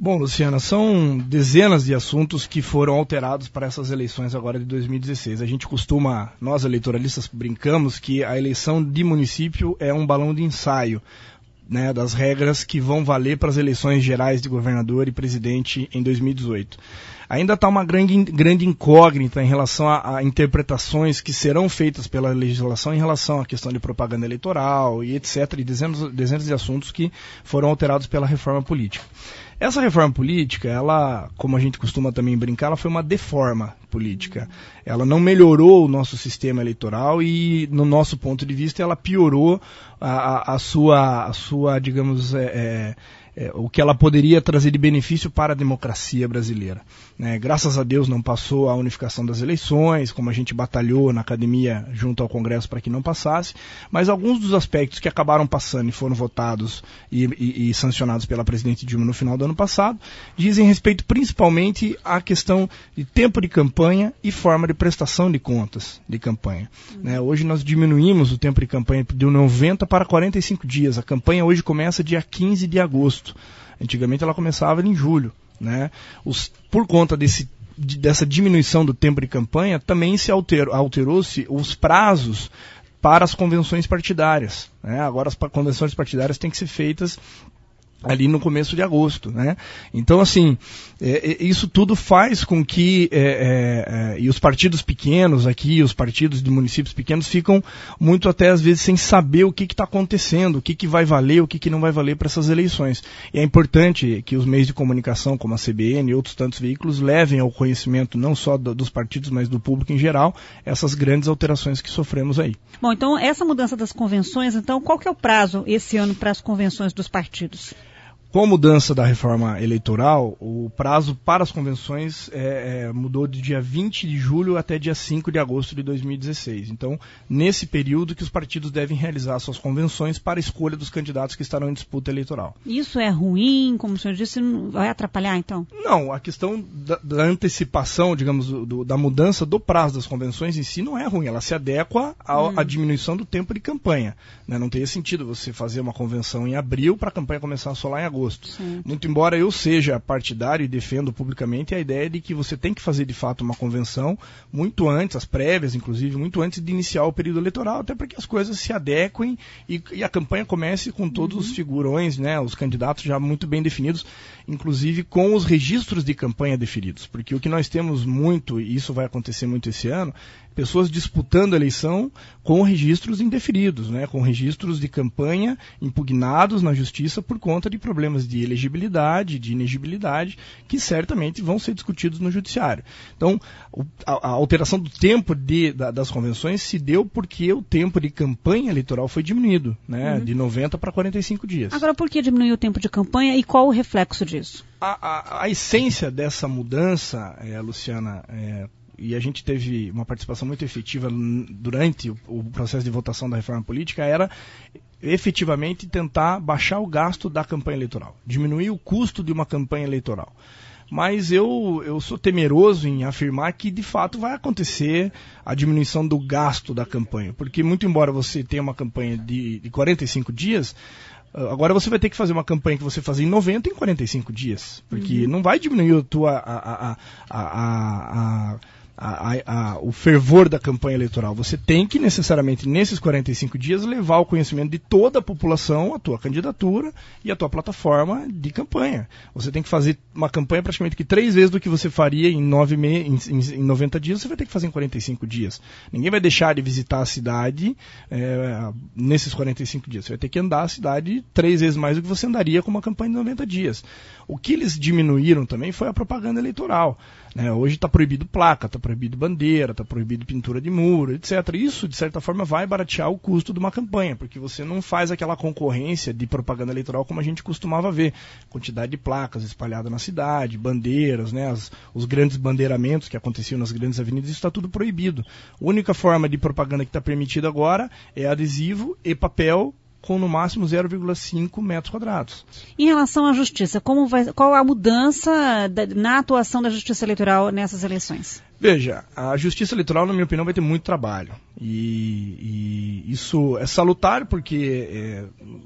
Bom, Luciana, são dezenas de assuntos que foram alterados para essas eleições agora de 2016. A gente costuma, nós eleitoralistas, brincamos que a eleição de município é um balão de ensaio, né, das regras que vão valer para as eleições gerais de governador e presidente em 2018. Ainda está uma grande incógnita em relação a interpretações que serão feitas pela legislação em relação à questão de propaganda eleitoral e etc., e dezenas de assuntos que foram alterados pela reforma política. Essa reforma política, ela, como a gente costuma também brincar, ela foi uma deforma política. Ela não melhorou o nosso sistema eleitoral e, no nosso ponto de vista, ela piorou a sua digamos, o que ela poderia trazer de benefício para a democracia brasileira. Né? Graças a Deus não passou a unificação das eleições, como a gente batalhou na academia junto ao Congresso para que não passasse, mas alguns dos aspectos que acabaram passando e foram votados e sancionados pela presidente Dilma no final do ano passado, dizem respeito principalmente à questão de tempo de campanha e forma de prestação de contas de campanha. Né? Hoje nós diminuímos o tempo de campanha de 90 para 45 dias. A campanha hoje começa dia 15 de agosto. Antigamente ela começava em julho. Né? Por conta dessa diminuição do tempo de campanha, também se alterou-se os prazos para as convenções partidárias. Né? Agora as convenções partidárias têm que ser feitas ali no começo de agosto, né? Então, assim, isso tudo faz com que e os partidos pequenos aqui, os partidos de municípios pequenos ficam muito até às vezes sem saber o que está acontecendo, o que vai valer, o que não vai valer para essas eleições. E é importante que os meios de comunicação, como a CBN e outros tantos veículos, levem ao conhecimento não só dos partidos, mas do público em geral, essas grandes alterações que sofremos aí. Bom, então essa mudança das convenções, então qual que é o prazo esse ano para as convenções dos partidos? Com a mudança da reforma eleitoral, o prazo para as convenções mudou de dia 20 de julho até dia 5 de agosto de 2016. Então, nesse período que os partidos devem realizar suas convenções para a escolha dos candidatos que estarão em disputa eleitoral. Isso é ruim, como o senhor disse, não vai atrapalhar então? Não, a questão da antecipação, digamos, da mudança do prazo das convenções em si não é ruim, ela se adequa à diminuição do tempo de campanha. Né? Não teria sentido você fazer uma convenção em abril para a campanha começar só lá em agosto. Sim. Muito embora eu seja partidário e defendo publicamente a ideia de que você tem que fazer de fato uma convenção muito antes, as prévias inclusive, muito antes de iniciar o período eleitoral, até para que as coisas se adequem e a campanha comece com todos os figurões, né, os candidatos já muito bem definidos, inclusive com os registros de campanha definidos, porque o que nós temos muito, e isso vai acontecer muito esse ano, pessoas disputando a eleição com registros indeferidos, né, com registros de campanha impugnados na justiça por conta de problemas de elegibilidade, de inegibilidade, que certamente vão ser discutidos no judiciário. Então, a alteração do tempo das convenções se deu porque o tempo de campanha eleitoral foi diminuído, né, de 90 para 45 dias. Agora, por que diminuiu o tempo de campanha e qual o reflexo disso? A essência dessa mudança, Luciana, e a gente teve uma participação muito efetiva durante o processo de votação da reforma política, era efetivamente tentar baixar o gasto da campanha eleitoral, diminuir o custo de uma campanha eleitoral. Mas eu sou temeroso em afirmar que de fato vai acontecer a diminuição do gasto da campanha, porque muito embora você tenha uma campanha de 45 dias, agora você vai ter que fazer uma campanha que você fazia em 90 em 45 dias, porque não vai diminuir o fervor da campanha eleitoral. Você tem que necessariamente nesses 45 dias levar ao conhecimento de toda a população a tua candidatura e a tua plataforma de campanha. Você tem que fazer uma campanha praticamente que 3 vezes do que você faria em 90 dias, você vai ter que fazer em 45 dias. Ninguém vai deixar de visitar a cidade nesses 45 dias. Você vai ter que andar a cidade 3 vezes mais do que você andaria com uma campanha de 90 dias. O que eles diminuíram também foi a propaganda eleitoral. Hoje está proibido placa, está proibido bandeira, está proibido pintura de muro, etc. Isso, de certa forma, vai baratear o custo de uma campanha, porque você não faz aquela concorrência de propaganda eleitoral como a gente costumava ver. Quantidade de placas espalhadas na cidade, bandeiras, né, os grandes bandeiramentos que aconteciam nas grandes avenidas, isso está tudo proibido. A única forma de propaganda que está permitida agora é adesivo e papel, com no máximo 0,5 metros quadrados. Em relação à justiça, qual a mudança na atuação da justiça eleitoral nessas eleições? Veja, a justiça eleitoral, na minha opinião, vai ter muito trabalho. E isso é salutar porque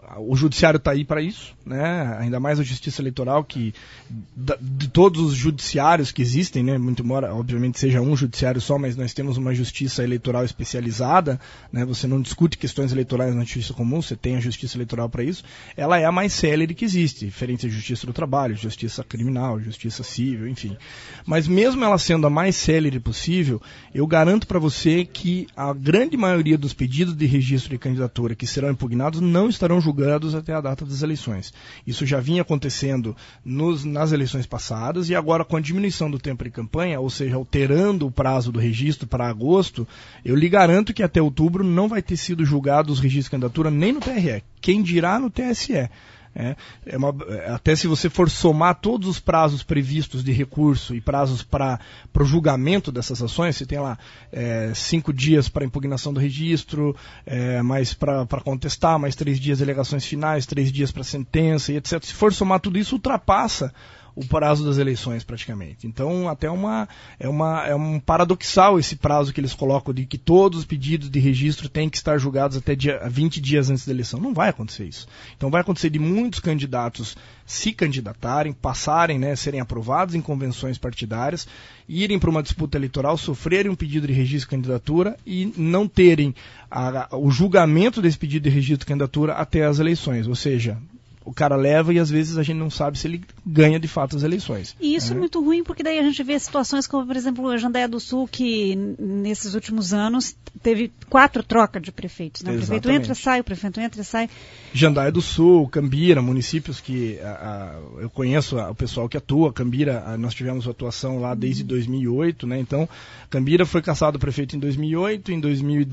o judiciário está aí para isso, né? Ainda mais a Justiça Eleitoral, que de todos os judiciários que existem, né? Muito embora, obviamente, seja um judiciário só, mas nós temos uma Justiça Eleitoral especializada, né? Você não discute questões eleitorais na Justiça Comum, você tem a Justiça Eleitoral para isso. Ela é a mais célere que existe, diferente da Justiça do Trabalho, Justiça Criminal, Justiça Civil, enfim. Mas mesmo ela sendo a mais célere possível, eu garanto para você que a grande maioria dos pedidos de registro de candidatura que serão impugnados não estarão julgados até a data das eleições. Isso já vinha acontecendo nas eleições passadas e agora com a diminuição do tempo de campanha, ou seja, alterando o prazo do registro para agosto, eu lhe garanto que até outubro não vai ter sido julgado os registros de candidatura nem no TRE, quem dirá no TSE. Até se você for somar todos os prazos previstos de recurso e prazos para o julgamento dessas ações, você tem lá 5 dias para impugnação do registro, mais para contestar, mais 3 dias de alegações finais, 3 dias para sentença e etc. Se for somar tudo isso, ultrapassa o prazo das eleições praticamente. Então até é um paradoxal esse prazo que eles colocam de que todos os pedidos de registro têm que estar julgados até 20 dias antes da eleição. Não vai acontecer isso. Então vai acontecer de muitos candidatos se candidatarem, passarem, né, serem aprovados em convenções partidárias, irem para uma disputa eleitoral, sofrerem um pedido de registro de candidatura e não terem o julgamento desse pedido de registro de candidatura até as eleições. Ou seja, o cara leva e às vezes a gente não sabe se ele ganha de fato as eleições. E isso é muito ruim porque daí a gente vê situações como, por exemplo, a Jandaia do Sul, que nesses últimos anos teve 4 trocas de prefeitos. Né? O prefeito entra, sai, o prefeito entra, sai. Jandaia do Sul, Cambira, municípios que eu conheço o pessoal que atua. Cambira, nós tivemos atuação lá desde 2008, né? Então Cambira foi cassado prefeito em 2008, em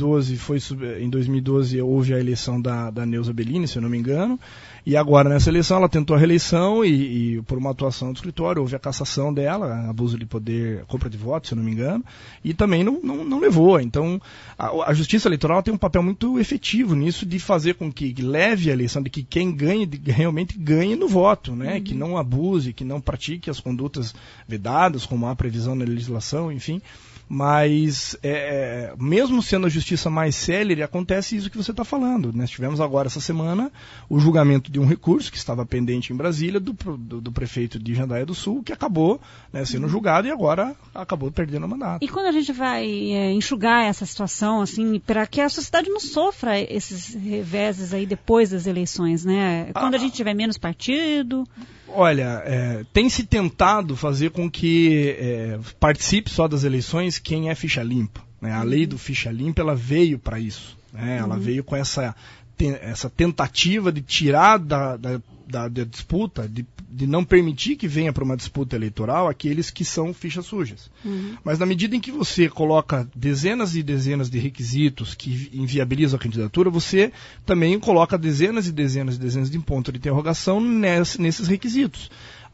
2012 houve a eleição da Neuza Bellini, se eu não me engano. E agora, nessa eleição, ela tentou a reeleição e por uma atuação do escritório, houve a cassação dela, abuso de poder, compra de votos, se eu não me engano, e também não levou. Então, a Justiça Eleitoral tem um papel muito efetivo nisso, de fazer com que leve a eleição, de que quem ganhe, realmente ganhe no voto, né? Que não abuse, que não pratique as condutas vedadas, como há previsão na legislação, enfim. Mas, mesmo sendo a justiça mais célere, acontece isso que você está falando. Nós tivemos agora, essa semana, o julgamento de um recurso que estava pendente em Brasília, do prefeito de Jandaia do Sul, que acabou, né, sendo julgado e agora acabou perdendo o mandato. E quando a gente vai enxugar essa situação, assim, para que a sociedade não sofra esses reveses aí depois das eleições, né? Quando a gente tiver menos partido... Olha, tem se tentado fazer com que participe só das eleições quem é ficha limpa. Né? A lei do ficha limpa, ela veio para isso. Né? Ela veio com essa tentativa de tirar da disputa, de não permitir que venha para uma disputa eleitoral aqueles que são fichas sujas. Mas na medida em que você coloca dezenas e dezenas de requisitos que inviabilizam a candidatura, você também coloca dezenas e dezenas e dezenas de pontos de interrogação nesses requisitos.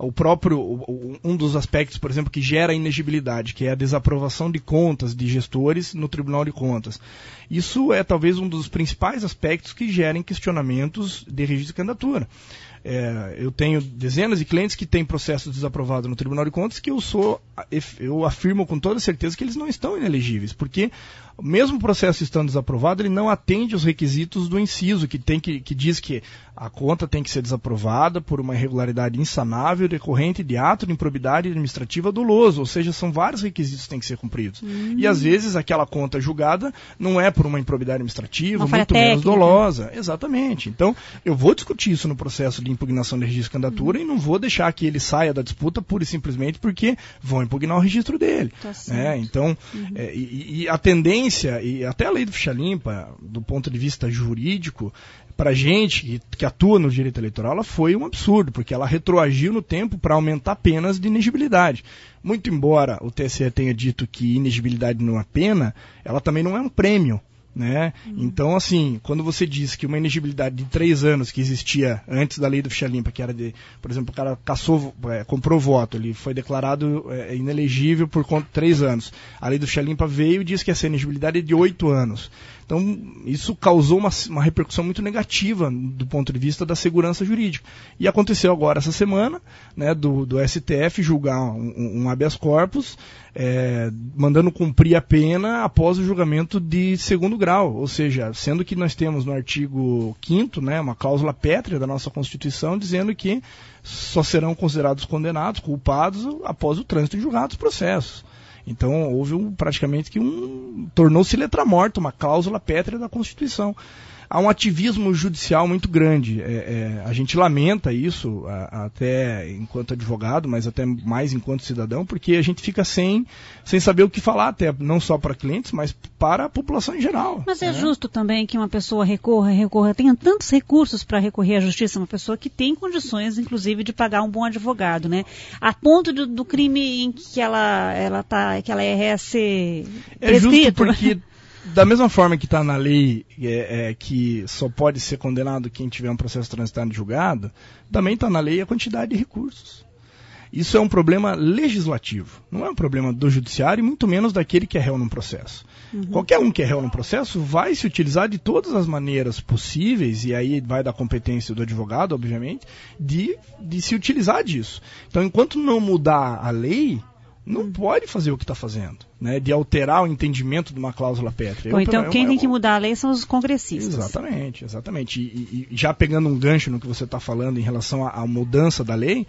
Um dos aspectos, por exemplo, que gera inegibilidade, que é a desaprovação de contas de gestores no Tribunal de Contas. Isso é talvez um dos principais aspectos que gerem questionamentos de registro de candidatura. Eu tenho dezenas de clientes que têm processos desaprovados no Tribunal de Contas que eu afirmo com toda certeza que eles não estão inelegíveis, porque mesmo o processo estando desaprovado, ele não atende aos requisitos do inciso, que diz que a conta tem que ser desaprovada por uma irregularidade insanável decorrente de ato de improbidade administrativa doloso, ou seja, são vários requisitos que têm que ser cumpridos. E às vezes aquela conta julgada não é por uma improbidade administrativa, muito menos dolosa. Exatamente. Então, eu vou discutir isso no processo de impugnação de registro de candidatura e não vou deixar que ele saia da disputa pura e simplesmente porque vão impugnar o registro dele. Tá certo. Então, e a tendência, e até a lei do ficha limpa, do ponto de vista jurídico, para a gente que atua no direito eleitoral, ela foi um absurdo, porque ela retroagiu no tempo para aumentar penas de inegibilidade. Muito embora o TSE tenha dito que inegibilidade não é pena, ela também não é um prêmio. Né? Então, assim, quando você diz que uma inegibilidade de 3 anos que existia antes da lei do ficha limpa, que era por exemplo, o cara comprou voto, ele foi declarado inelegível por conta de 3 anos. A lei do ficha limpa veio e diz que essa inegibilidade é de 8 anos. Então, isso causou uma repercussão muito negativa do ponto de vista da segurança jurídica. E aconteceu agora essa semana, né, do STF julgar um habeas corpus, mandando cumprir a pena após o julgamento de segundo grau. Ou seja, sendo que nós temos no artigo 5º, né, uma cláusula pétrea da nossa Constituição, dizendo que só serão considerados condenados, culpados, após o trânsito em julgados processos. Então, houve praticamente que tornou-se letra morta, uma cláusula pétrea da Constituição. Há um ativismo judicial muito grande. A gente lamenta isso, até enquanto advogado, mas até mais enquanto cidadão, porque a gente fica sem saber o que falar, até não só para clientes, mas para a população em geral. Mas é justo também que uma pessoa recorra, tenha tantos recursos para recorrer à justiça, uma pessoa que tem condições, inclusive, de pagar um bom advogado, né? A ponto do crime em que ela é ser prescrito. É justo porque... Da mesma forma que está na lei que só pode ser condenado quem tiver um processo transitado julgado, também está na lei a quantidade de recursos. Isso é um problema legislativo, não é um problema do judiciário e muito menos daquele que é réu num processo. Qualquer um que é réu num processo vai se utilizar de todas as maneiras possíveis, e aí vai da competência do advogado, obviamente, de se utilizar disso. Então, enquanto não mudar a lei, não pode fazer o que está fazendo, né, de alterar o entendimento de uma cláusula pétrea. Bom, então quem tem que mudar a lei são os congressistas. Exatamente. E já pegando um gancho no que você está falando em relação à mudança da lei,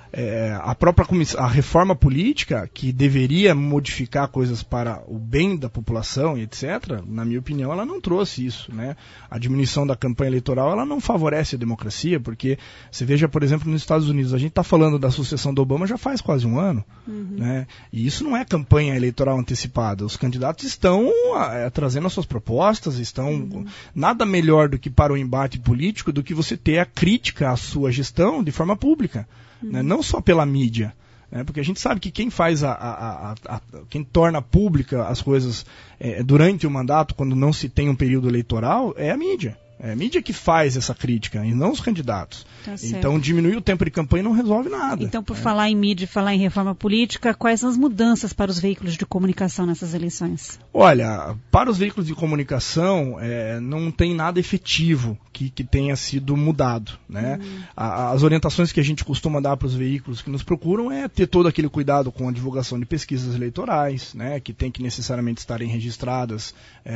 a reforma política, que deveria modificar coisas para o bem da população e etc., na minha opinião, ela não trouxe isso, né? A diminuição da campanha eleitoral, ela não favorece a democracia, porque você veja, por exemplo, nos Estados Unidos, a gente está falando da sucessão do Obama já faz quase um ano, né? E isso não é campanha eleitoral antecipada. Os candidatos estão trazendo as suas propostas, nada melhor do que para o embate político do que você ter a crítica à sua gestão de forma pública. Né? Não só pela mídia, né? Porque a gente sabe que quem faz quem torna pública as coisas durante o mandato, quando não se tem um período eleitoral, é a mídia. É a mídia que faz essa crítica e não os candidatos. Então, diminuir o tempo de campanha não resolve nada. Então, por falar em mídia e falar em reforma política, quais são as mudanças para os veículos de comunicação nessas eleições? Olha, para os veículos de comunicação, não tem nada efetivo que tenha sido mudado, né? As orientações que a gente costuma dar para os veículos que nos procuram é ter todo aquele cuidado com a divulgação de pesquisas eleitorais, né? Que tem que necessariamente estarem registradas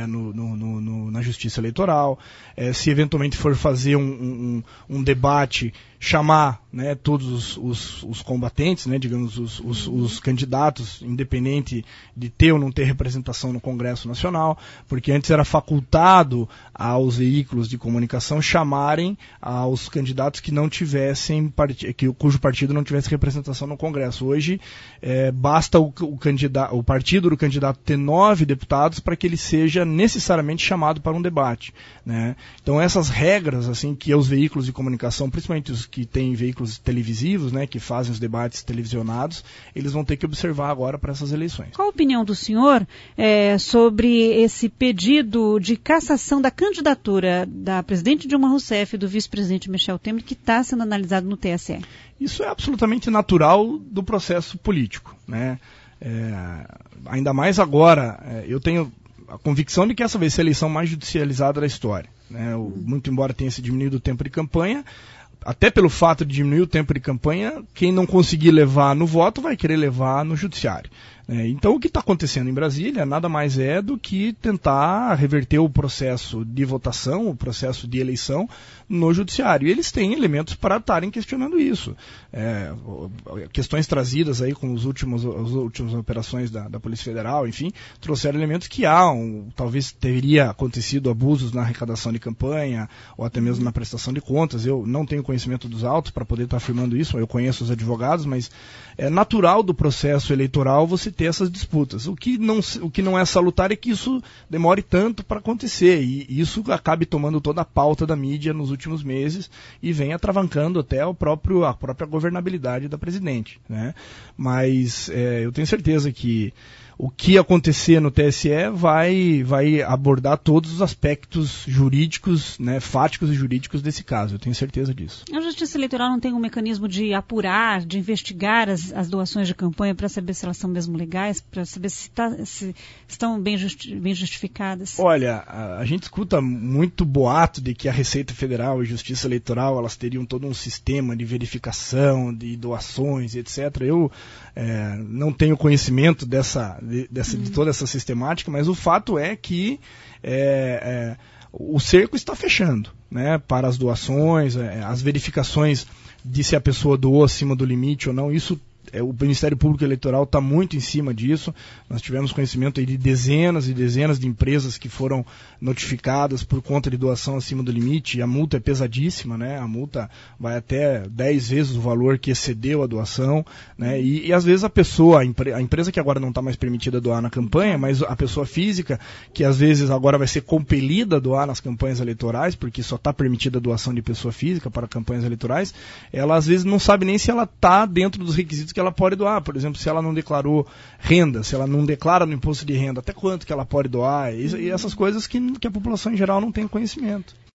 na Justiça Eleitoral. Se eventualmente for fazer um debate, chamar, né, todos os combatentes, né, digamos, os candidatos, independente de ter ou não ter representação no Congresso Nacional, porque antes era facultado aos veículos de comunicação chamarem aos candidatos que não tivessem, cujo partido não tivesse representação no Congresso. Hoje, basta o partido do candidato ter 9 deputados para que ele seja necessariamente chamado para um debate, né? Então essas regras, assim, que os veículos de comunicação, principalmente os que têm veículos televisivos, né, que fazem os debates televisionados, eles vão ter que observar agora para essas eleições. Qual a opinião do senhor sobre esse pedido de cassação da candidatura da presidente Dilma Rousseff e do vice-presidente Michel Temer, que está sendo analisado no TSE? Isso é absolutamente natural do processo político, né? Ainda mais agora, eu tenho a convicção de que essa vai ser a eleição mais judicializada da história, né? Muito embora tenha se diminuído o tempo de campanha, até pelo fato de diminuir o tempo de campanha, quem não conseguir levar no voto vai querer levar no judiciário. Então, o que está acontecendo em Brasília nada mais é do que tentar reverter o processo de votação, o processo de eleição no judiciário. E eles têm elementos para estarem questionando isso. Questões trazidas aí com as últimas operações da Polícia Federal, enfim, trouxeram elementos que talvez teria acontecido abusos na arrecadação de campanha ou até mesmo na prestação de contas. Eu não tenho conhecimento dos autos para poder estar afirmando isso, eu conheço os advogados, mas é natural do processo eleitoral você ter essas disputas. O que não é salutar é que isso demore tanto para acontecer, e isso acabe tomando toda a pauta da mídia nos últimos meses e venha travancando até a própria governabilidade da presidente, né? Mas eu tenho certeza que o que acontecer no TSE vai abordar todos os aspectos jurídicos, né, fáticos e jurídicos desse caso, eu tenho certeza disso. A Justiça Eleitoral não tem um mecanismo de apurar, de investigar as doações de campanha para saber se elas são mesmo legais, para saber se estão bem justificadas? Olha, a gente escuta muito boato de que a Receita Federal e a Justiça Eleitoral elas teriam todo um sistema de verificação, de doações, etc. Eu não tenho conhecimento de toda essa sistemática, mas o fato é que o cerco está fechando, né, para as doações, as verificações de se a pessoa doou acima do limite ou não, isso o Ministério Público Eleitoral está muito em cima disso. Nós tivemos conhecimento aí de dezenas e dezenas de empresas que foram notificadas por conta de doação acima do limite, e a multa é pesadíssima, né? A multa vai até 10 vezes o valor que excedeu a doação, né? E às vezes a empresa que agora não está mais permitida a doar na campanha, mas a pessoa física, que às vezes agora vai ser compelida a doar nas campanhas eleitorais, porque só está permitida a doação de pessoa física para campanhas eleitorais, ela às vezes não sabe nem se ela está dentro dos requisitos que ela pode doar. Por exemplo, se ela não declarou renda, se ela não declara no imposto de renda, até quanto que ela pode doar, e essas coisas que a população em geral não tem conhecimento.